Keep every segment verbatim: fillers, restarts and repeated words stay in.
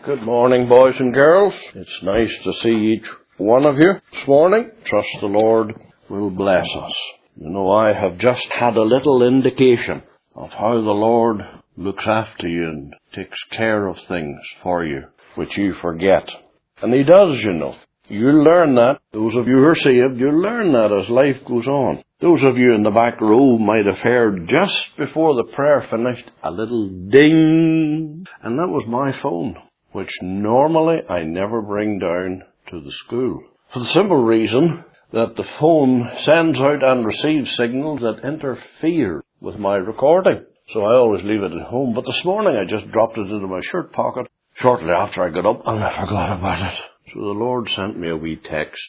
Good morning, boys and girls. It's nice to see each one of you this morning. Trust the Lord will bless us. You know, I have just had a little indication of how the Lord looks after you and takes care of things for you, which you forget. And He does, you know. You'll learn that. Those of you who are saved, you'll learn that as life goes on. Those of you in the back row might have heard just before the prayer finished a little ding. And that was my phone, which normally I never bring down to the school. For the simple reason that the phone sends out and receives signals that interfere with my recording. So I always leave it at home. But this morning I just dropped it into my shirt pocket shortly after I got up and I forgot about it. So the Lord sent me a wee text.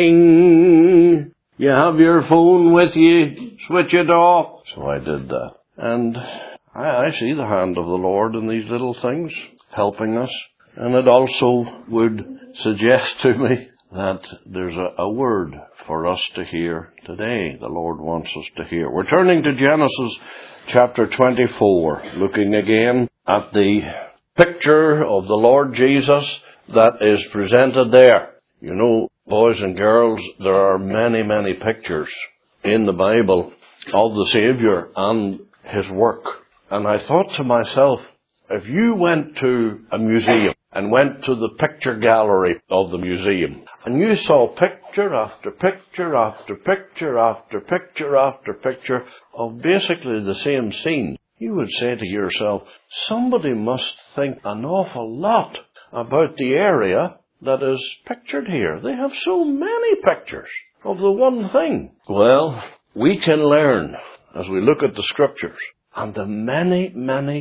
Ding! You have your phone with you. Switch it off. So I did that. And I, I see the hand of the Lord in these little things, helping us. And it also would suggest to me that there's a, a word for us to hear today. The Lord wants us to hear. We're turning to Genesis chapter twenty-four, looking again at the picture of the Lord Jesus that is presented there. You know, boys and girls, there are many, many pictures in the Bible of the Savior and His work. And I thought to myself, if you went to a museum and went to the picture gallery of the museum, and you saw picture after picture after picture after picture after picture of basically the same scene, you would say to yourself, somebody must think an awful lot about the area that is pictured here. They have so many pictures of the one thing. Well, we can learn as we look at the Scriptures and the many, many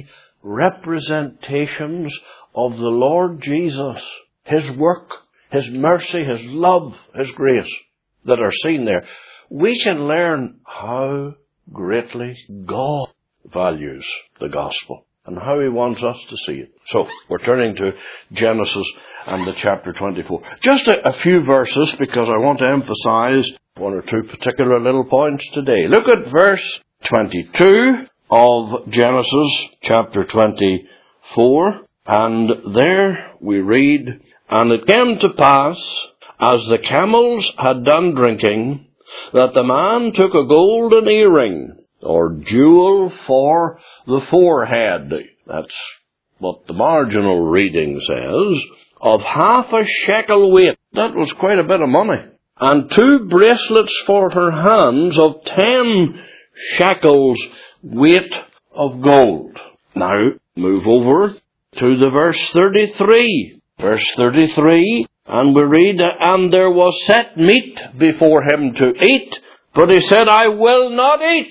representations of the Lord Jesus, His work, His mercy, His love, His grace that are seen there. We can learn how greatly God values the gospel and how He wants us to see it. So, we're turning to Genesis and the chapter twenty-four. Just a, a few verses because I want to emphasize one or two particular little points today. Look at verse twenty-two of Genesis chapter twenty-four. And there we read, And it came to pass, as the camels had done drinking, that the man took a golden earring, or jewel for the forehead. That's what the marginal reading says. Of half a shekel weight. That was quite a bit of money. And two bracelets for her hands of ten shekels weight of gold. Now, move over to the verse thirty-three. Verse thirty-three, and we read, And there was set meat before him to eat, but he said, I will not eat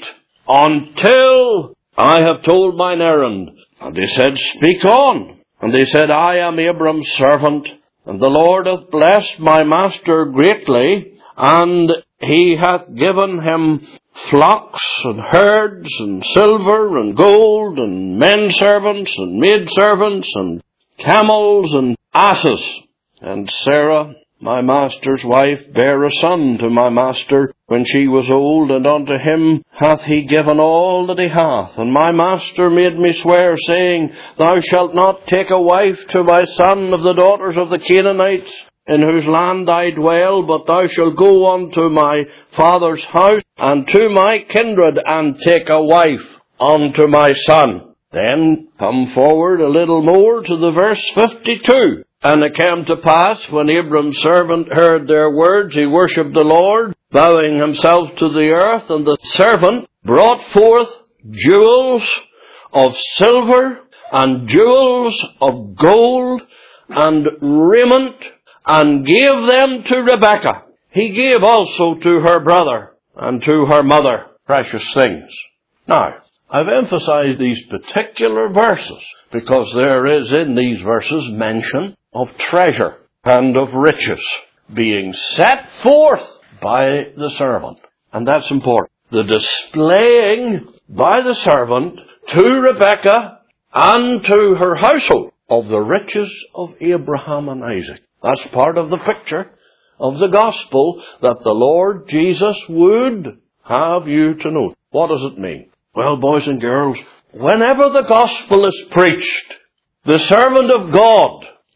until I have told mine errand. And he said, Speak on. And he said, I am Abram's servant, and the Lord hath blessed my master greatly, and he hath given him flocks and herds and silver and gold and men servants and maid servants and camels and asses. And Sarah, my master's wife, bare a son to my master when she was old, and unto him hath he given all that he hath. And my master made me swear, saying, Thou shalt not take a wife to my son of the daughters of the Canaanites, in whose land I dwell, but thou shalt go unto my father's house, and to my kindred, and take a wife unto my son. Then come forward a little more to the verse fifty-two. And it came to pass, when Abram's servant heard their words, he worshipped the Lord, bowing himself to the earth, and the servant brought forth jewels of silver, and jewels of gold, and raiment, and gave them to Rebekah. He gave also to her brother, and to her mother, precious things. Now, I've emphasized these particular verses, because there is in these verses mention of treasure and of riches being set forth by the servant. And that's important. The displaying by the servant to Rebekah and to her household of the riches of Abraham and Isaac. That's part of the picture of the gospel that the Lord Jesus would have you to know. What does it mean? Well, boys and girls, whenever the gospel is preached, the servant of God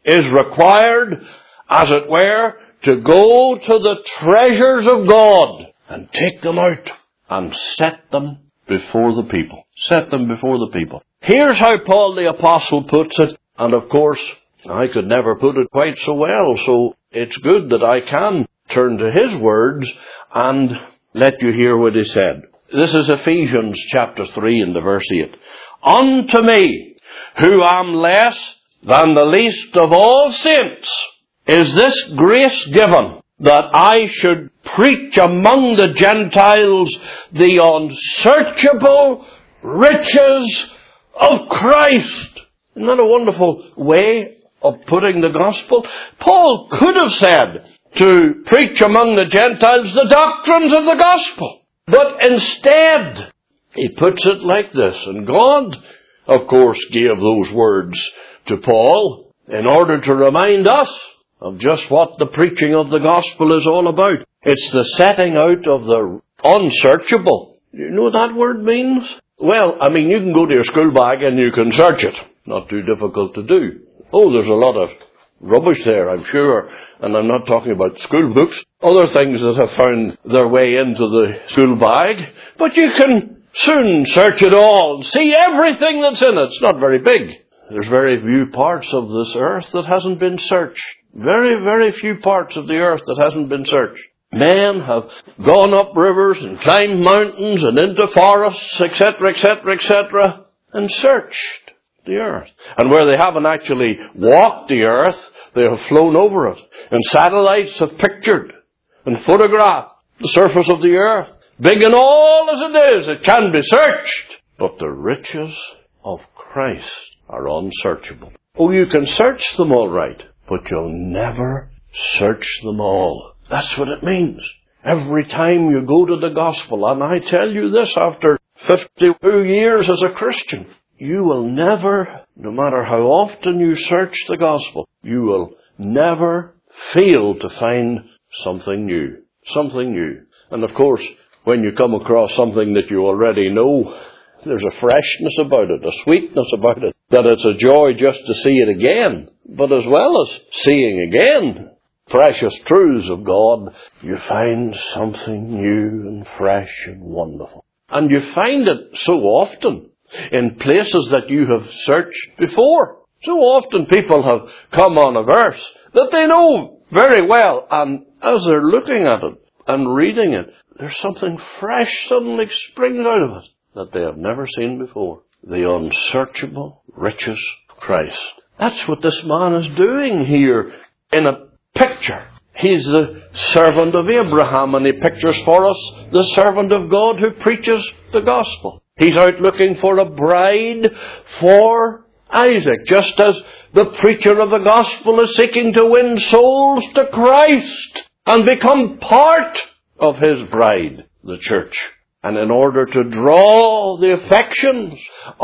is required, as it were, to go to the treasures of God and take them out and set them before the people. Set them before the people. Here's how Paul the Apostle puts it, and of course, I could never put it quite so well, so it's good that I can turn to his words and let you hear what he said. This is Ephesians chapter three and the verse eight. Unto me, who am less than the least of all saints, is this grace given, that I should preach among the Gentiles the unsearchable riches of Christ. Isn't that a wonderful way of putting the gospel? Paul could have said to preach among the Gentiles the doctrines of the gospel. But instead, he puts it like this. And God, of course, gave those words to Paul in order to remind us of just what the preaching of the gospel is all about. It's the setting out of the unsearchable. You know what that word means? Well, I mean, you can go to your school bag and you can search it. Not too difficult to do. Oh, there's a lot of rubbish there, I'm sure. And I'm not talking about school books. Other things that have found their way into the school bag. But you can soon search it all and see everything that's in it. It's not very big. There's very few parts of this earth that hasn't been searched. Very, very few parts of the earth that hasn't been searched. Men have gone up rivers and climbed mountains and into forests, et cetera, et cetera, et cetera, and searched the earth. And where they haven't actually walked the earth, they have flown over it. And satellites have pictured and photographed the surface of the earth. Big and all as it is, it can be searched. But the riches of Christ are unsearchable. Oh, you can search them all right, but you'll never search them all. That's what it means. Every time you go to the gospel, and I tell you this after fifty-two years as a Christian, you will never, no matter how often you search the gospel, you will never fail to find something new. Something new. And of course, when you come across something that you already know, there's a freshness about it, a sweetness about it, that it's a joy just to see it again. But as well as seeing again precious truths of God, you find something new and fresh and wonderful. And you find it so often in places that you have searched before. So often people have come on a verse that they know very well, and as they're looking at it and reading it, there's something fresh suddenly springs out of it that they have never seen before. The unsearchable riches of Christ. That's what this man is doing here in a picture. He's the servant of Abraham, and he pictures for us the servant of God who preaches the gospel. He's out looking for a bride for Isaac, just as the preacher of the gospel is seeking to win souls to Christ and become part of his bride, the church. And in order to draw the affections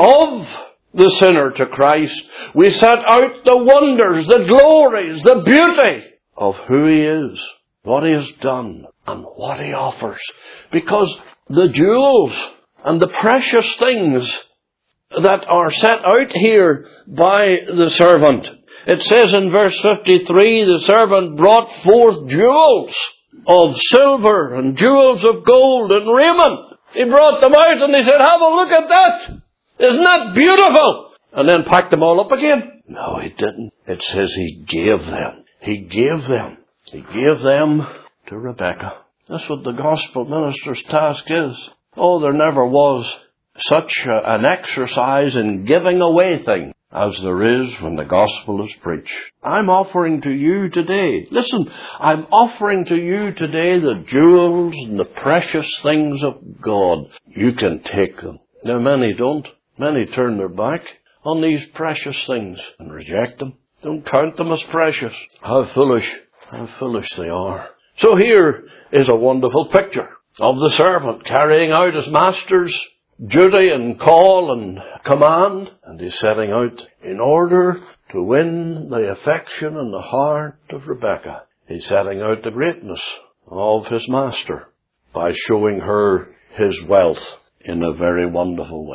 of the sinner to Christ, we set out the wonders, the glories, the beauty of who he is, what he has done, and what he offers. Because the jewels and the precious things that are set out here by the servant. It says in verse fifty-three, the servant brought forth jewels of silver and jewels of gold and raiment. He brought them out and he said, have a look at that. Isn't that beautiful? And then packed them all up again. No, he didn't. It says he gave them. He gave them. He gave them to Rebekah. That's what the gospel minister's task is. Oh, there never was such a, an exercise in giving away things as there is when the gospel is preached. I'm offering to you today, listen, I'm offering to you today the jewels and the precious things of God. You can take them. Now, many don't. Many turn their back on these precious things and reject them. Don't count them as precious. How foolish, how foolish they are. So here is a wonderful picture of the servant carrying out his master's duty and call and command, and he's setting out in order to win the affection and the heart of Rebekah. He's setting out the greatness of his master by showing her his wealth in a very wonderful way.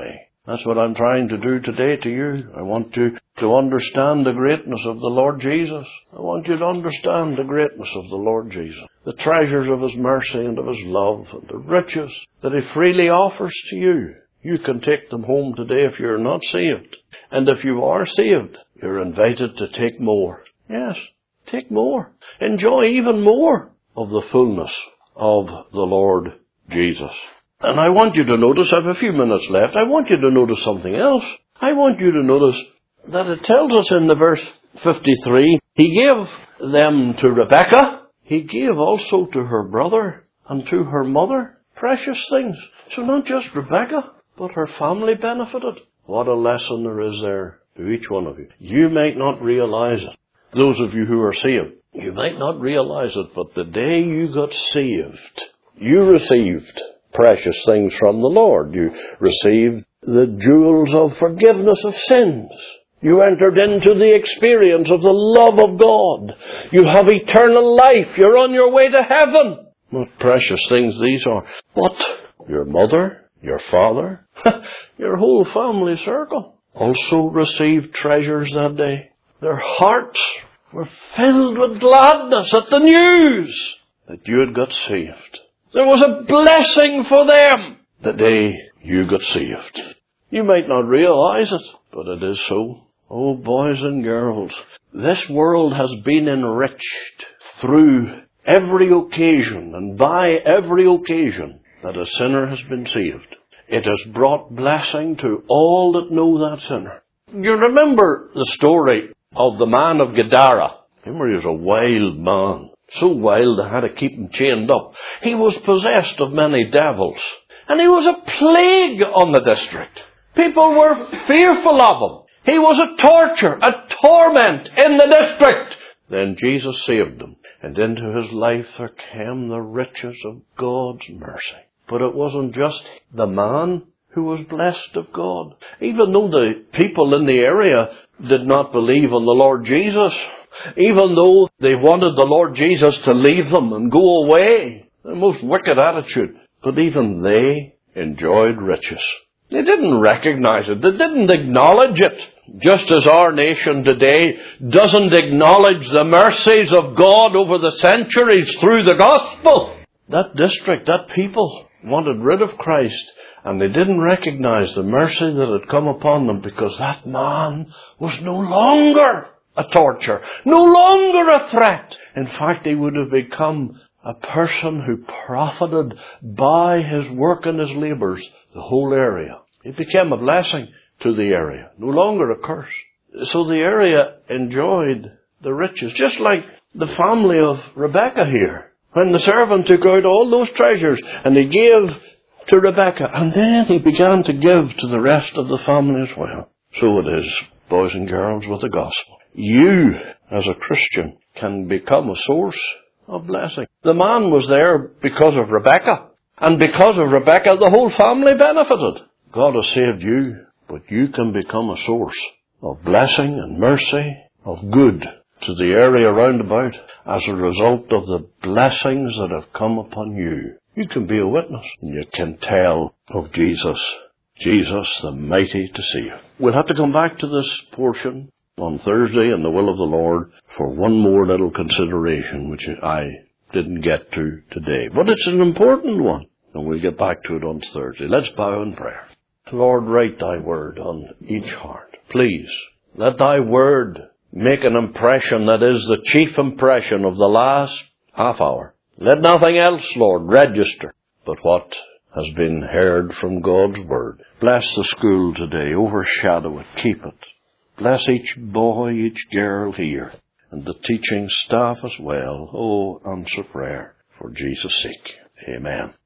That's what I'm trying to do today to you. I want you to understand the greatness of the Lord Jesus. I want you to understand the greatness of the Lord Jesus. The treasures of His mercy and of His love and the riches that He freely offers to you. You can take them home today if you're not saved. And if you are saved, you're invited to take more. Yes, take more. Enjoy even more of the fullness of the Lord Jesus. And I want you to notice, I have a few minutes left, I want you to notice something else. I want you to notice that it tells us in the verse fifty-three, He gave them to Rebekah. He gave also to her brother and to her mother precious things. So not just Rebekah, but her family benefited. What a lesson there is there to each one of you. You might not realize it. Those of you who are saved, you might not realize it, but the day you got saved, you received precious things from the Lord. You received the jewels of forgiveness of sins. You entered into the experience of the love of God. You have eternal life. You're on your way to heaven. What precious things these are. What? Your mother, your father, your whole family circle also received treasures that day. Their hearts were filled with gladness at the news that you had got saved. There was a blessing for them the day you got saved. You might not realize it, but it is so. Oh, boys and girls, this world has been enriched through every occasion and by every occasion that a sinner has been saved. It has brought blessing to all that know that sinner. You remember the story of the man of Gadara. Remember, he was a wild man. So wild they had to keep him chained up. He was possessed of many devils. And he was a plague on the district. People were fearful of him. He was a torture, a torment in the district. Then Jesus saved him. And into his life there came the riches of God's mercy. But it wasn't just the man who was blessed of God. Even though the people in the area did not believe on the Lord Jesus, even though they wanted the Lord Jesus to leave them and go away, the most wicked attitude, but even they enjoyed riches. They didn't recognize it. They didn't acknowledge it. Just as our nation today doesn't acknowledge the mercies of God over the centuries through the gospel. That district, that people wanted rid of Christ, and they didn't recognize the mercy that had come upon them because that man was no longer a torture, no longer a threat. In fact, he would have become a person who profited by his work and his labours the whole area. It became a blessing to the area, no longer a curse. So the area enjoyed the riches, just like the family of Rebekah here. When the servant took out all those treasures and he gave to Rebekah, and then he began to give to the rest of the family as well. So it is, boys and girls, with the gospel. You, as a Christian, can become a source of blessing. The man was there because of Rebekah. And because of Rebekah, the whole family benefited. God has saved you, but you can become a source of blessing and mercy, of good to the area round about as a result of the blessings that have come upon you. You can be a witness, and you can tell of Jesus, Jesus the mighty to save. We'll have to come back to this portion on Thursday in the will of the Lord for one more little consideration, which I didn't get to today. But it's an important one, and we'll get back to it on Thursday. Let's bow in prayer. Lord, write thy word on each heart. Please, let thy word make an impression that is the chief impression of the last half hour. Let nothing else, Lord, register but what has been heard from God's word. Bless the school today. Overshadow it. Keep it. Bless each boy, each girl here, and the teaching staff as well. Oh, answer prayer for Jesus' sake. Amen.